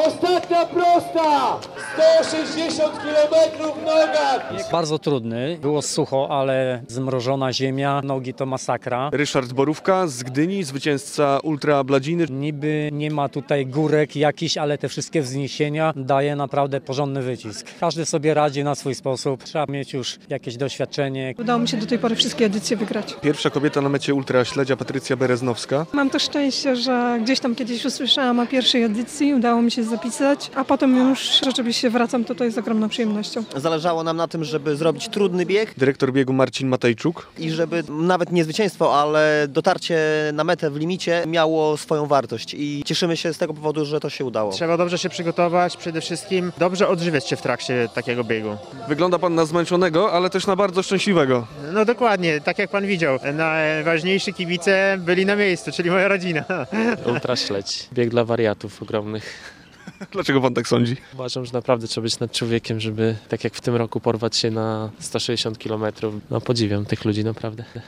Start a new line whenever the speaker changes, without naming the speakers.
Ostatnia prosta! 160 km noga!
Jest bardzo trudny. Było sucho, ale zmrożona ziemia. Nogi to masakra.
Ryszard Borówka z Gdyni, zwycięzca Ultra Bladziny.
Niby nie ma tutaj górek jakichś, ale te wszystkie wzniesienia daje naprawdę porządny wycisk. Każdy sobie radzi na swój sposób. Trzeba mieć już jakieś doświadczenie.
Udało mi się do tej pory wszystkie edycje wygrać.
Pierwsza kobieta na mecie Ultra Śledzia, Patrycja Bereznowska.
Mam to szczęście, że gdzieś tam kiedyś usłyszałam o pierwszej edycji, udało mi się zapisać, a potem już rzeczywiście wracam tutaj z ogromną przyjemnością.
Zależało nam na tym, żeby zrobić trudny bieg
Dyrektor biegu Marcin Matejczuk.
i żeby nawet nie zwycięstwo, ale dotarcie na metę w limicie miało swoją wartość i cieszymy się z tego powodu, że to się udało.
Trzeba dobrze się przygotować, przede wszystkim dobrze odżywiać się w trakcie takiego biegu.
Wygląda pan na zmęczonego, ale też na bardzo szczęśliwego.
No dokładnie, tak jak pan widział, najważniejsi kibice byli na miejscu, czyli moja rodzina.
Ultra Śledź. Bieg dla wariatów ogromnych.
Dlaczego pan tak sądzi?
Uważam, że naprawdę trzeba być nad człowiekiem, żeby tak jak w tym roku porwać się na 160 km. No podziwiam tych ludzi naprawdę.